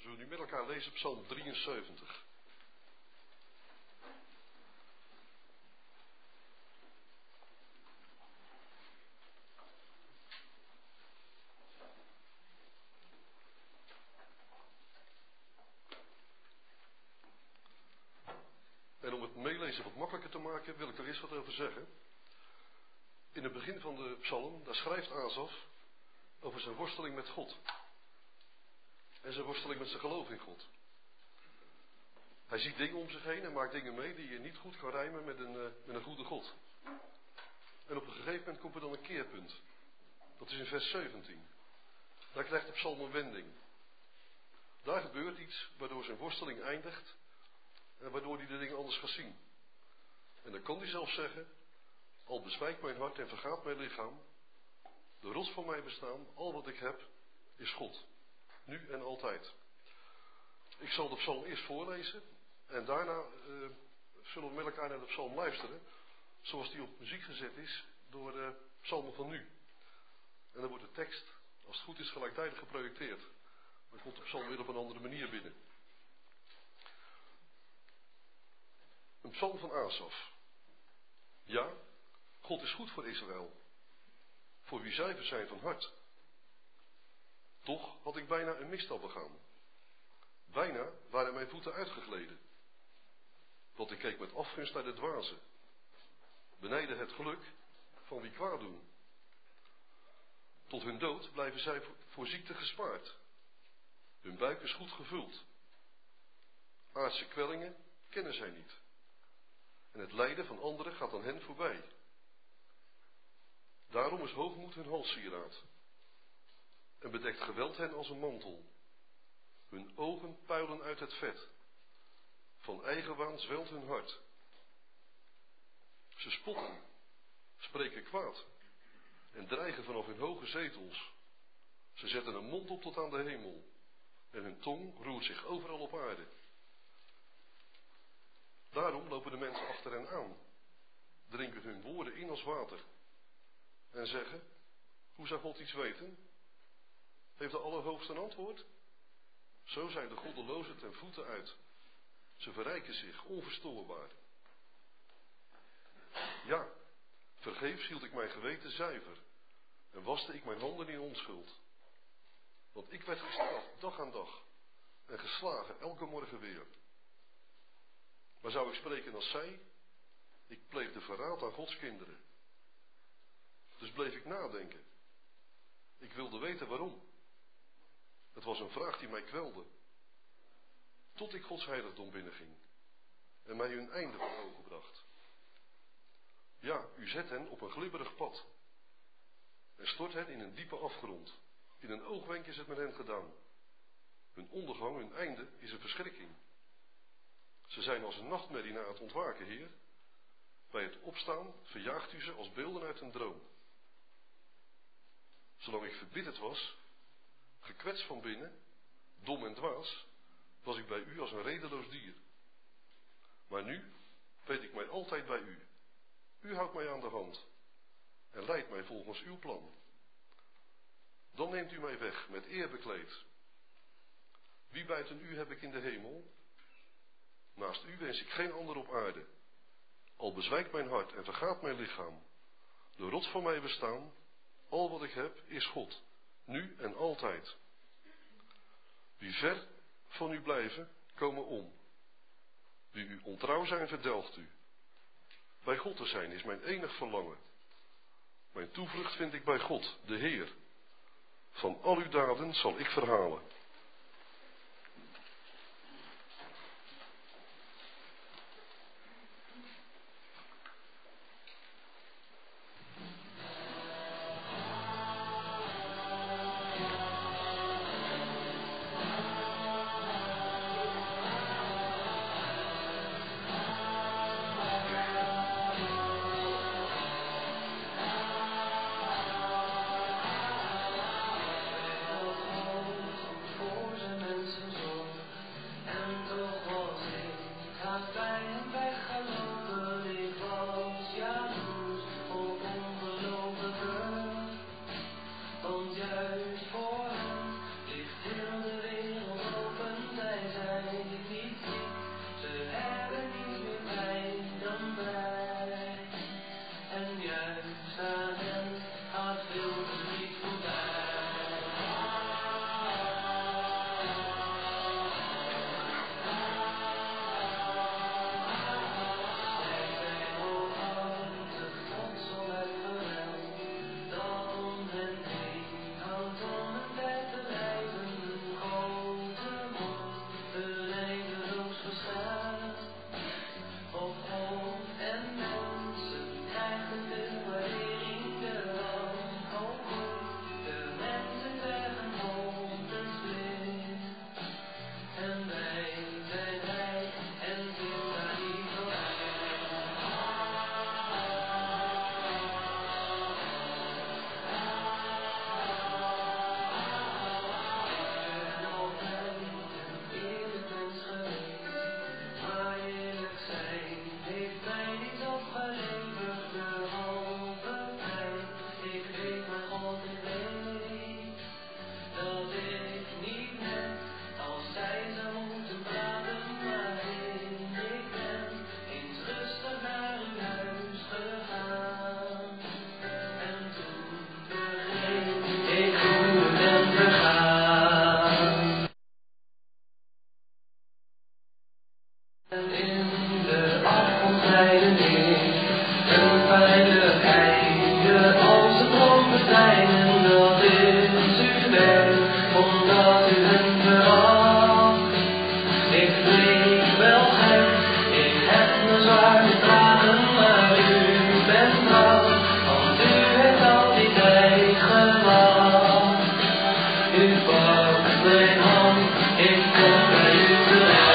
zullen nu met elkaar lezen Psalm 73. En om het meelezen wat makkelijker te maken, wil ik er eerst wat over zeggen. In het begin van de psalm, daar schrijft Asaf over zijn worsteling met God. En zijn worsteling met zijn geloof in God. Hij ziet dingen om zich heen en maakt dingen mee die je niet goed kan rijmen met een goede God. En op een gegeven moment komt er dan een keerpunt. Dat is in vers 17. Daar krijgt de psalm een wending. Daar gebeurt iets waardoor zijn worsteling eindigt en waardoor hij de dingen anders gaat zien. En dan kan hij zelf zeggen: al bezwijkt mijn hart en vergaat mijn lichaam, de rots van mijn bestaan, al wat ik heb, is God. Nu en altijd. Ik zal de psalm eerst voorlezen en daarna zullen we met elkaar naar de psalm luisteren, zoals die op muziek gezet is door de psalmen van nu. En dan wordt de tekst, als het goed is, gelijktijdig geprojecteerd. Maar komt de psalm weer op een andere manier binnen. Een psalm van Asaf. Ja, God is goed voor Israël, voor wie zuiver zijn van hart. Toch had ik bijna een misstap begaan. Bijna waren mijn voeten uitgegleden. Want ik keek met afgunst naar de dwazen. Benijdde het geluk van wie kwaad doen. Tot hun dood blijven zij voor ziekte gespaard. Hun buik is goed gevuld. Aardse kwellingen kennen zij niet. En het lijden van anderen gaat aan hen voorbij. Daarom is hoogmoed hun halssieraad. En bedekt geweld hen als een mantel. Hun ogen puilen uit het vet. Van eigenwaan zwelt hun hart. Ze spotten, spreken kwaad en dreigen vanaf hun hoge zetels. Ze zetten een mond op tot aan de hemel en hun tong roert zich overal op aarde. Daarom lopen de mensen achter hen aan, drinken hun woorden in als water en zeggen: hoe zou God iets weten? Heeft de Allerhoogste een antwoord? Zo zijn de goddelozen ten voeten uit. Ze verrijken zich onverstoorbaar. Ja, vergeefs hield ik mijn geweten zuiver en waste ik mijn handen in onschuld. Want ik werd gestraft dag aan dag en geslagen elke morgen weer. Maar zou ik spreken als zij? Ik pleegde verraad aan Gods kinderen. Dus bleef ik nadenken. Ik wilde weten waarom. Het was een vraag die mij kwelde. Tot ik Gods heiligdom binnenging en mij hun einde voor ogen bracht. Ja, u zet hen op een glibberig pad en stort hen in een diepe afgrond. In een oogwenk is het met hen gedaan. Hun ondergang, hun einde is een verschrikking. Ze zijn als een nachtmerrie na het ontwaken, Heer. Bij het opstaan verjaagt u ze als beelden uit een droom. Zolang ik verbitterd was, gekwetst van binnen, dom en dwaas, was ik bij u als een redeloos dier. Maar nu weet ik mij altijd bij u. U houdt mij aan de hand en leidt mij volgens uw plan. Dan neemt u mij weg met eer bekleed. Wie buiten u heb ik in de hemel? Naast u wens ik geen ander op aarde. Al bezwijkt mijn hart en vergaat mijn lichaam. De rots van mijn bestaan, al wat ik heb, is God, nu en altijd. Wie ver van u blijven, komen om. Wie u ontrouw zijn, verdelgt u. Bij God te zijn is mijn enig verlangen. Mijn toevlucht vind ik bij God, de Heer. Van al uw daden zal ik verhalen. Ik ben bij u terecht.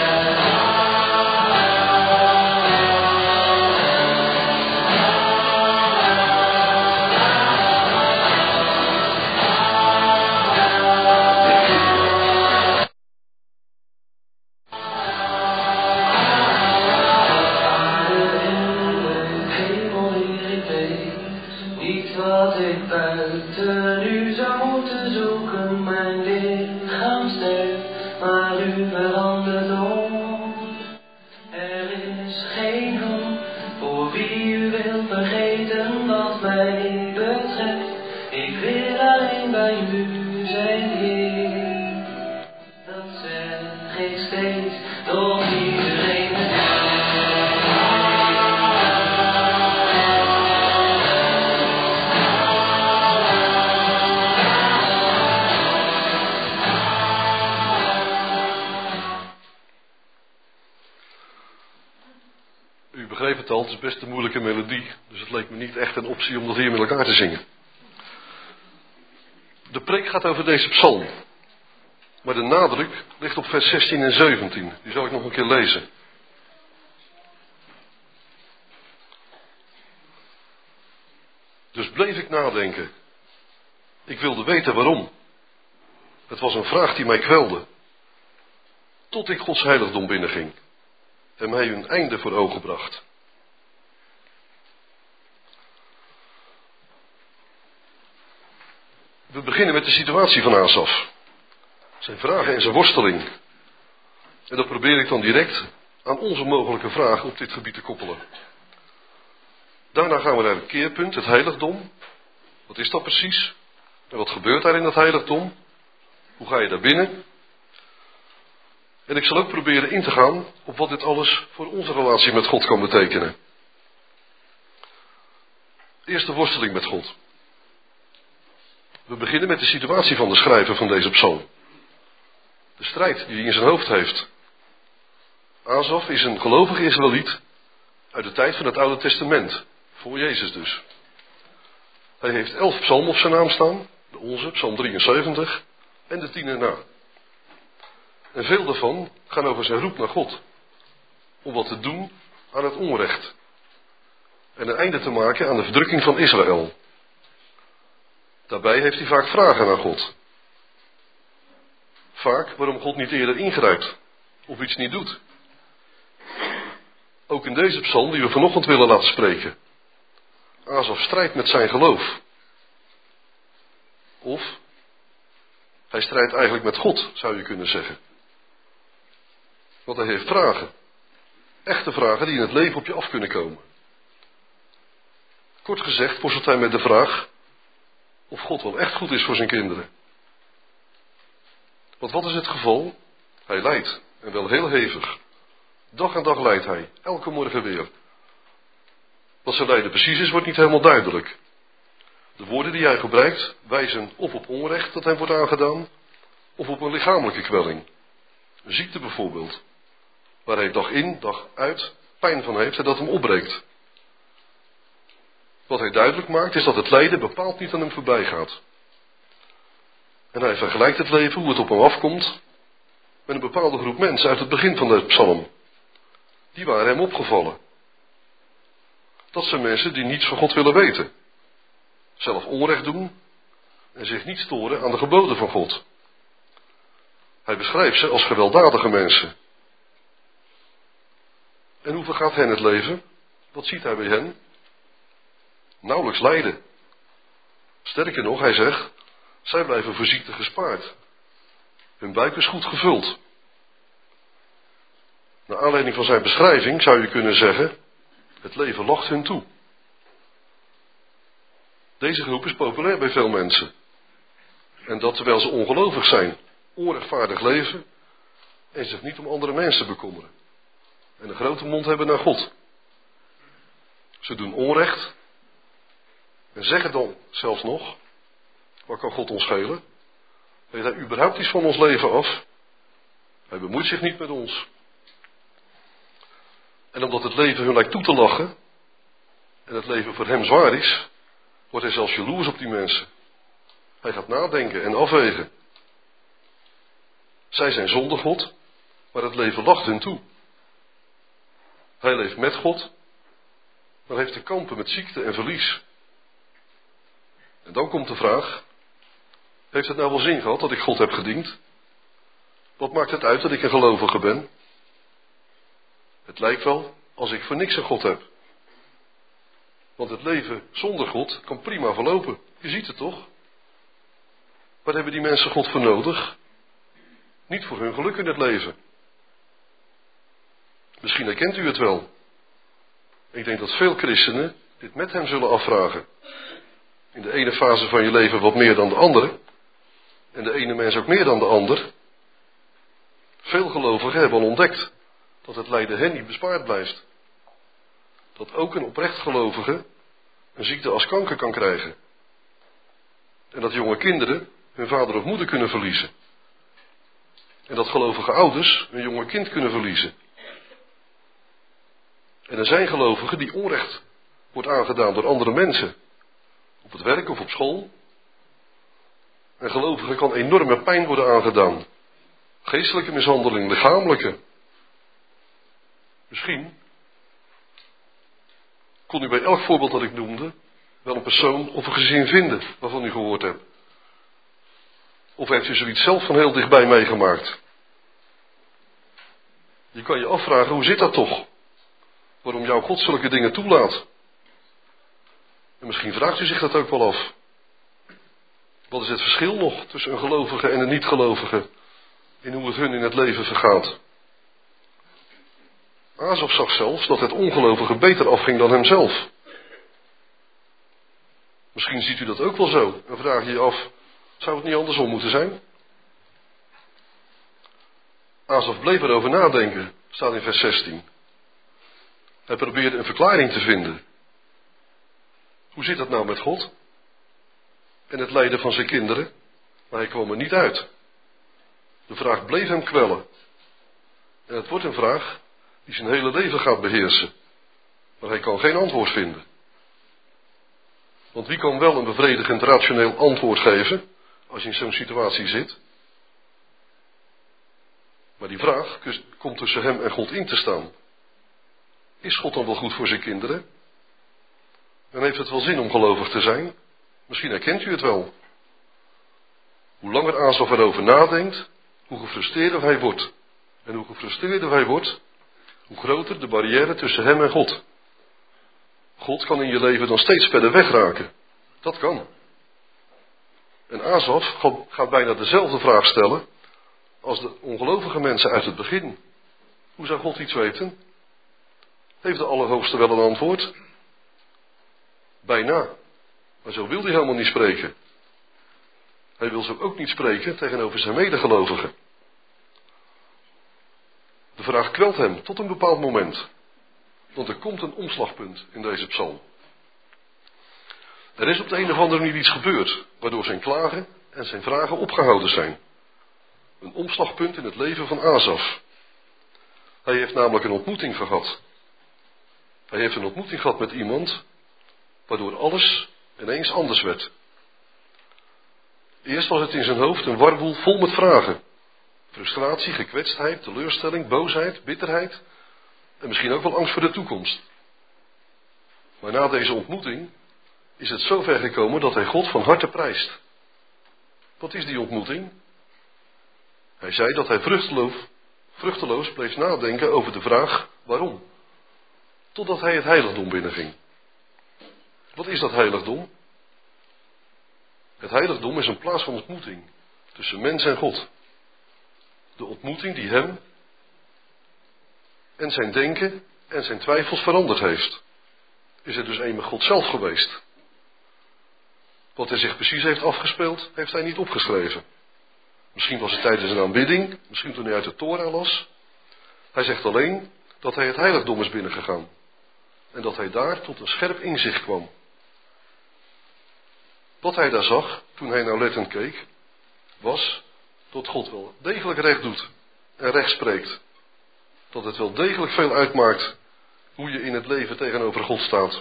Wat ik buiten u zou moeten zoeken, mijn lichaam sterft, maar u verandert om. Er is geen hulp voor wie u wilt vergeten wat mij betreft. Ik wil alleen bij u zijn, Heer. Dat zeg ik steeds, tot iedereen. U begreep het al, het is best een moeilijke melodie, dus het leek me niet echt een optie om dat hier met elkaar te zingen. De preek gaat over deze psalm, maar de nadruk ligt op vers 16 en 17. Die zal ik nog een keer lezen. Dus bleef ik nadenken. Ik wilde weten waarom. Het was een vraag die mij kwelde. Tot ik Gods heiligdom binnenging en mij een einde voor ogen bracht. We beginnen met de situatie van Asaf. Zijn vragen en zijn worsteling. En dat probeer ik dan direct aan onze mogelijke vragen op dit gebied te koppelen. Daarna gaan we naar het keerpunt, het heiligdom. Wat is dat precies? En wat gebeurt daar in dat heiligdom? Hoe ga je daar binnen? En ik zal ook proberen in te gaan op wat dit alles voor onze relatie met God kan betekenen. Eerst de worsteling met God. We beginnen met de situatie van de schrijver van deze psalm. De strijd die hij in zijn hoofd heeft. Asaf is een gelovige Israëliet uit de tijd van het Oude Testament, voor Jezus dus. Hij heeft 11 psalmen op zijn naam staan, de onze, psalm 73, en de 10 erna. En veel daarvan gaan over zijn roep naar God, om wat te doen aan het onrecht. En een einde te maken aan de verdrukking van Israël. Daarbij heeft hij vaak vragen aan God. Vaak waarom God niet eerder ingrijpt, of iets niet doet. Ook in deze psalm die we vanochtend willen laten spreken. Asaf strijdt met zijn geloof. Of hij strijdt eigenlijk met God, zou je kunnen zeggen. Want hij heeft vragen. Echte vragen die in het leven op je af kunnen komen. Kort gezegd worstelt hij met de vraag of God wel echt goed is voor zijn kinderen. Want wat is het geval? Hij lijdt, en wel heel hevig. Dag aan dag lijdt hij, elke morgen weer. Wat zijn lijden precies is, wordt niet helemaal duidelijk. De woorden die hij gebruikt wijzen of op onrecht dat hem wordt aangedaan, of op een lichamelijke kwelling. Een ziekte bijvoorbeeld, waar hij dag in, dag uit pijn van heeft en dat hem opbreekt. Wat hij duidelijk maakt is dat het lijden bepaald niet aan hem voorbij gaat. En hij vergelijkt het leven, hoe het op hem afkomt, met een bepaalde groep mensen uit het begin van de psalm. Die waren hem opgevallen. Dat zijn mensen die niets van God willen weten. Zelf onrecht doen en zich niet storen aan de geboden van God. Hij beschrijft ze als gewelddadige mensen. En hoe vergaat hen het leven? Wat ziet hij bij hen? Nauwelijks lijden. Sterker nog, hij zegt, zij blijven voor ziekte gespaard. Hun buik is goed gevuld. Naar aanleiding van zijn beschrijving zou je kunnen zeggen, het leven lacht hun toe. Deze groep is populair bij veel mensen. En dat terwijl ze ongelovig zijn, onrechtvaardig leven en zich niet om andere mensen bekommeren. En een grote mond hebben naar God. Ze doen onrecht en zeggen dan zelfs nog, wat kan God ons schelen? Weet hij überhaupt iets van ons leven af? Hij bemoeit zich niet met ons. En omdat het leven hun lijkt toe te lachen en het leven voor hem zwaar is, wordt hij zelfs jaloers op die mensen. Hij gaat nadenken en afwegen. Zij zijn zonder God, maar het leven lacht hun toe. Hij leeft met God, maar heeft te kampen met ziekte en verlies. En dan komt de vraag, heeft het nou wel zin gehad dat ik God heb gediend? Wat maakt het uit dat ik een gelovige ben? Het lijkt wel als ik voor niks een God heb. Want het leven zonder God kan prima verlopen. Je ziet het toch? Waar hebben die mensen God voor nodig? Niet voor hun geluk in het leven. Misschien herkent u het wel. Ik denk dat veel christenen dit met hem zullen afvragen. In de ene fase van je leven wat meer dan de andere. En de ene mens ook meer dan de ander. Veel gelovigen hebben al ontdekt dat het lijden hen niet bespaard blijft. Dat ook een oprecht gelovige een ziekte als kanker kan krijgen. En dat jonge kinderen hun vader of moeder kunnen verliezen. En dat gelovige ouders een jonge kind kunnen verliezen. En er zijn gelovigen die onrecht wordt aangedaan door andere mensen. Op het werk of op school. Een gelovige kan enorme pijn worden aangedaan. Geestelijke mishandeling, lichamelijke. Misschien kon u bij elk voorbeeld dat ik noemde wel een persoon of een gezin vinden waarvan u gehoord hebt. Of heeft u zoiets zelf van heel dichtbij meegemaakt? Je kan je afvragen, hoe zit dat toch? Waarom jouw God zulke dingen toelaat? En misschien vraagt u zich dat ook wel af. Wat is het verschil nog tussen een gelovige en een niet-gelovige in hoe het hun in het leven vergaat? Azaf zag zelfs dat het ongelovige beter afging dan hemzelf. Misschien ziet u dat ook wel zo en vraag je je af, zou het niet andersom moeten zijn? Azaf bleef erover nadenken, staat in vers 16. Hij probeerde een verklaring te vinden. Hoe zit dat nou met God? En het lijden van zijn kinderen? Maar hij kwam er niet uit. De vraag bleef hem kwellen. En het wordt een vraag die zijn hele leven gaat beheersen. Maar hij kan geen antwoord vinden. Want wie kan wel een bevredigend rationeel antwoord geven als je in zo'n situatie zit? Maar die vraag komt tussen hem en God in te staan. Is God dan wel goed voor zijn kinderen? En heeft het wel zin om gelovig te zijn? Misschien herkent u het wel. Hoe langer Azaf erover nadenkt, hoe gefrustreerder hij wordt. En hoe gefrustreerder hij wordt, hoe groter de barrière tussen hem en God. God kan in je leven dan steeds verder wegraken. Dat kan. En Azaf gaat bijna dezelfde vraag stellen als de ongelovige mensen uit het begin. Hoe zou God iets weten? Heeft de Allerhoogste wel een antwoord? Bijna. Maar zo wil hij helemaal niet spreken. Hij wil zo ook niet spreken tegenover zijn medegelovigen. De vraag kwelt hem tot een bepaald moment. Want er komt een omslagpunt in deze psalm. Er is op de een of andere manier iets gebeurd, waardoor zijn klagen en zijn vragen opgehouden zijn. Een omslagpunt in het leven van Azaf. Hij heeft namelijk een ontmoeting gehad. Hij heeft een ontmoeting gehad met iemand, waardoor alles ineens anders werd. Eerst was het in zijn hoofd een warboel vol met vragen. Frustratie, gekwetstheid, teleurstelling, boosheid, bitterheid en misschien ook wel angst voor de toekomst. Maar na deze ontmoeting is het zo ver gekomen dat hij God van harte prijst. Wat is die ontmoeting? Hij zei dat hij vruchteloos bleef nadenken over de vraag waarom. Totdat hij het heiligdom binnenging. Wat is dat heiligdom? Het heiligdom is een plaats van ontmoeting tussen mens en God. De ontmoeting die hem en zijn denken en zijn twijfels veranderd heeft. Is het dus een met God zelf geweest. Wat hij zich precies heeft afgespeeld, heeft hij niet opgeschreven. Misschien was het tijdens een aanbidding, misschien toen hij uit de Torah las. Hij zegt alleen dat hij het heiligdom is binnengegaan. En dat hij daar tot een scherp inzicht kwam. Wat hij daar zag, toen hij nauwlettend keek, was dat God wel degelijk recht doet en recht spreekt. Dat het wel degelijk veel uitmaakt hoe je in het leven tegenover God staat.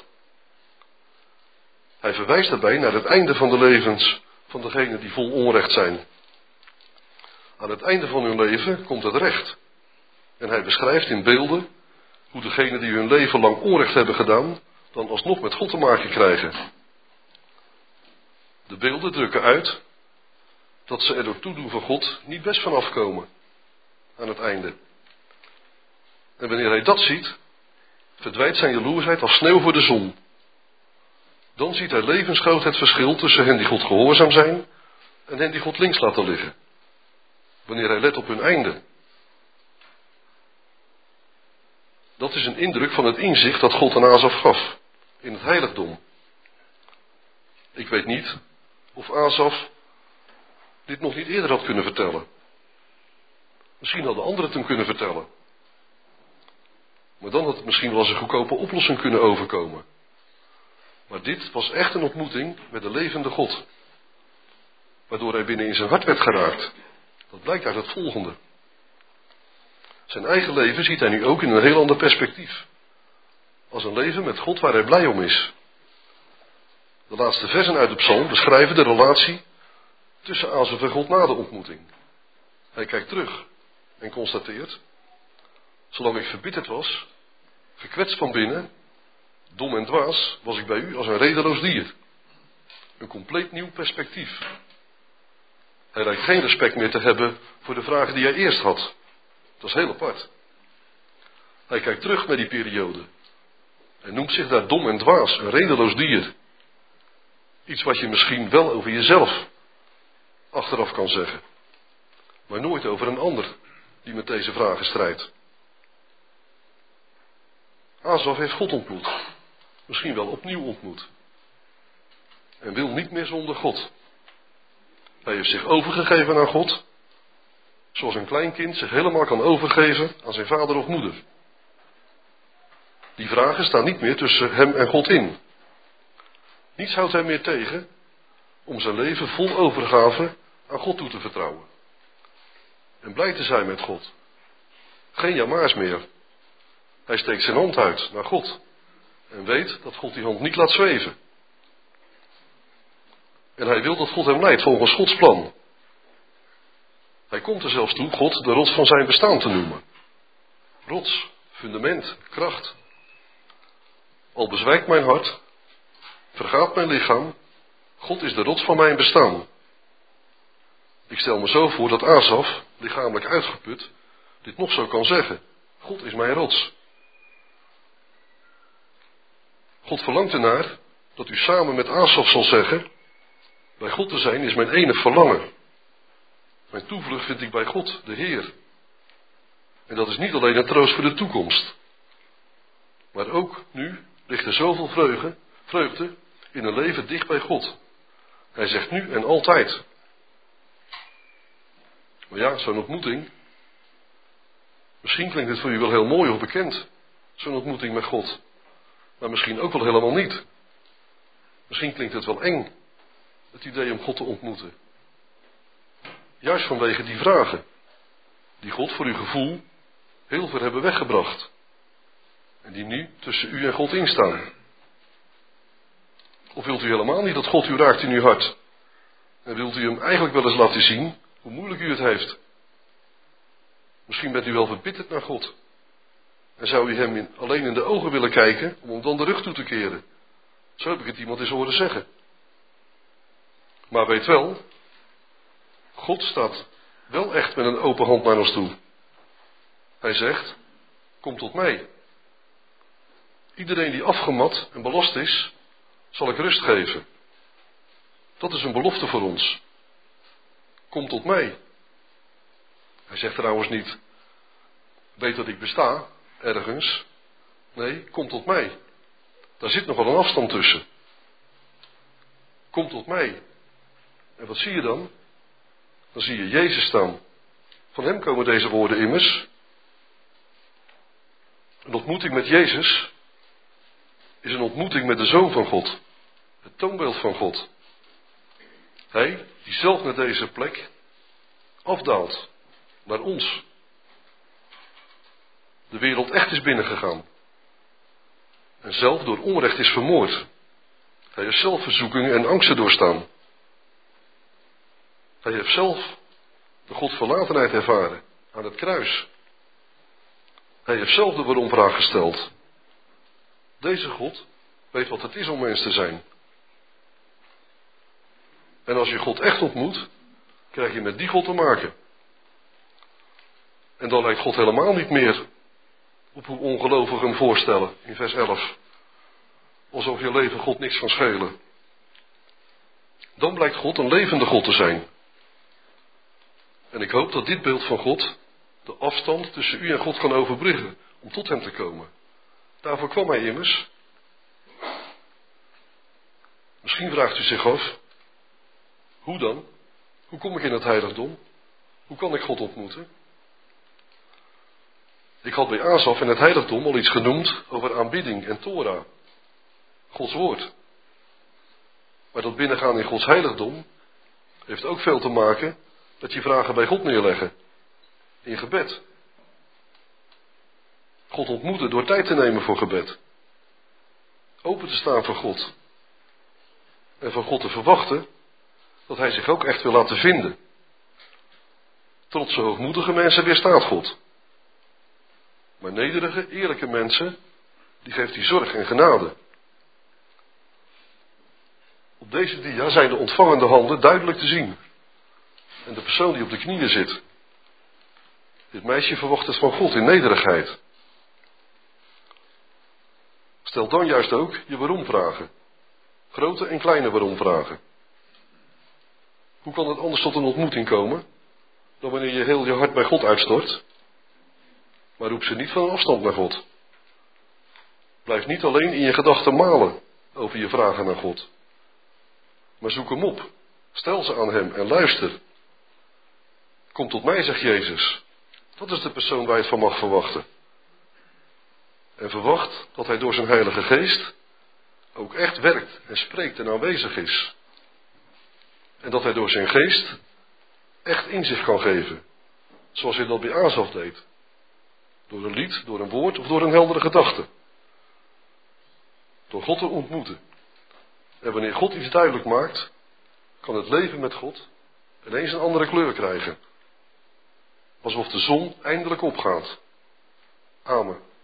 Hij verwijst daarbij naar het einde van de levens van degenen die vol onrecht zijn. Aan het einde van hun leven komt het recht. En hij beschrijft in beelden hoe degenen die hun leven lang onrecht hebben gedaan, dan alsnog met God te maken krijgen. De beelden drukken uit dat ze er door toedoen van God niet best van afkomen aan het einde. En wanneer hij dat ziet, verdwijnt zijn jaloersheid als sneeuw voor de zon. Dan ziet hij levensgroot het verschil tussen hen die God gehoorzaam zijn en hen die God links laten liggen. Wanneer hij let op hun einde. Dat is een indruk van het inzicht dat God aan Asaf gaf in het heiligdom. Ik weet niet of Asaf dit nog niet eerder had kunnen vertellen. Misschien hadden anderen het hem kunnen vertellen. Maar dan had het misschien wel als een goedkope oplossing kunnen overkomen. Maar dit was echt een ontmoeting met de levende God. Waardoor hij binnen in zijn hart werd geraakt. Dat blijkt uit het volgende. Zijn eigen leven ziet hij nu ook in een heel ander perspectief. Als een leven met God waar hij blij om is. De laatste versen uit de psalm beschrijven de relatie tussen Asaf en God na de ontmoeting. Hij kijkt terug en constateert: zolang ik verbitterd was, gekwetst van binnen, dom en dwaas, was ik bij u als een redeloos dier. Een compleet nieuw perspectief. Hij lijkt geen respect meer te hebben voor de vragen die hij eerst had. Dat is heel apart. Hij kijkt terug naar die periode en noemt zich daar dom en dwaas, een redeloos dier. Iets wat je misschien wel over jezelf achteraf kan zeggen, maar nooit over een ander die met deze vragen strijdt. Asaf heeft God ontmoet, misschien wel opnieuw ontmoet, en wil niet meer zonder God. Hij heeft zich overgegeven aan God, zoals een klein kind zich helemaal kan overgeven aan zijn vader of moeder. Die vragen staan niet meer tussen hem en God in. Niets houdt hem meer tegen om zijn leven vol overgave aan God toe te vertrouwen. En blij te zijn met God. Geen jamaars meer. Hij steekt zijn hand uit naar God en weet dat God die hand niet laat zweven. En hij wil dat God hem leidt volgens Gods plan. Hij komt er zelfs toe God de rots van zijn bestaan te noemen. Rots, fundament, kracht. Al bezwijkt mijn hart, vergaat mijn lichaam, God is de rots van mijn bestaan. Ik stel me zo voor dat Asaf, lichamelijk uitgeput, dit nog zo kan zeggen. God is mijn rots. God verlangt ernaar dat u samen met Asaf zal zeggen: bij God te zijn is mijn enig verlangen. Mijn toevlucht vind ik bij God, de Heer. En dat is niet alleen een troost voor de toekomst. Maar ook nu ligt er zoveel vreugde in een leven dicht bij God. Hij zegt nu en altijd. Maar ja, zo'n ontmoeting. Misschien klinkt het voor u wel heel mooi of bekend. Zo'n ontmoeting met God. Maar misschien ook wel helemaal niet. Misschien klinkt het wel eng. Het idee om God te ontmoeten. Juist vanwege die vragen. Die God voor uw gevoel heel ver hebben weggebracht. En die nu tussen u en God instaan. Of wilt u helemaal niet dat God u raakt in uw hart? En wilt u hem eigenlijk wel eens laten zien hoe moeilijk u het heeft? Misschien bent u wel verbitterd naar God. En zou u hem alleen in de ogen willen kijken om hem dan de rug toe te keren. Zo heb ik het iemand eens horen zeggen. Maar weet wel, God staat wel echt met een open hand naar ons toe. Hij zegt: kom tot mij. Iedereen die afgemat en belast is, zal ik rust geven. Dat is een belofte voor ons. Kom tot mij. Hij zegt trouwens niet: weet dat ik besta, ergens. Nee, kom tot mij. Daar zit nogal een afstand tussen. Kom tot mij. En wat zie je dan? Dan zie je Jezus staan. Van hem komen deze woorden immers. Een ontmoeting met Jezus is een ontmoeting met de Zoon van God. Het toonbeeld van God. Hij die zelf naar deze plek afdaalt. Naar ons. De wereld echt is binnengegaan. En zelf door onrecht is vermoord. Hij heeft zelf verzoekingen en angsten doorstaan. Hij heeft zelf de Godverlatenheid ervaren aan het kruis. Hij heeft zelf de waarom-vraag gesteld. Deze God weet wat het is om mens te zijn. En als je God echt ontmoet, krijg je met die God te maken. En dan lijkt God helemaal niet meer op hoe ongelovigen hem voorstellen in vers 11. Alsof je leven God niks kan schelen. Dan blijkt God een levende God te zijn. En ik hoop dat dit beeld van God de afstand tussen u en God kan overbruggen om tot hem te komen. Daarvoor kwam hij immers. Misschien vraagt u zich af, hoe dan? Hoe kom ik in het heiligdom? Hoe kan ik God ontmoeten? Ik had bij Asaf in het heiligdom al iets genoemd over aanbidding en Torah. Gods woord. Maar dat binnengaan in Gods heiligdom heeft ook veel te maken met je vragen bij God neerleggen. In gebed. God ontmoeten door tijd te nemen voor gebed. Open te staan voor God. En van God te verwachten dat hij zich ook echt wil laten vinden. Trotse, hoogmoedige mensen weerstaat God. Maar nederige, eerlijke mensen, die geeft hij zorg en genade. Op deze dia zijn de ontvangende handen duidelijk te zien. En de persoon die op de knieën zit. Dit meisje verwacht het van God in nederigheid. Stel dan juist ook je waarom-vragen. Grote en kleine waarom-vragen. Hoe kan het anders tot een ontmoeting komen dan wanneer je heel je hart bij God uitstort? Maar roep ze niet van een afstand naar God. Blijf niet alleen in je gedachten malen over je vragen naar God. Maar zoek hem op. Stel ze aan hem en luister. Kom tot mij, zegt Jezus. Dat is de persoon waar je het van mag verwachten. En verwacht dat hij door zijn Heilige Geest ook echt werkt en spreekt en aanwezig is. En dat hij door zijn geest echt inzicht kan geven. Zoals hij dat bij Asaf deed. Door een lied, door een woord of door een heldere gedachte. Door God te ontmoeten. En wanneer God iets duidelijk maakt, kan het leven met God ineens een andere kleur krijgen. Alsof de zon eindelijk opgaat. Amen.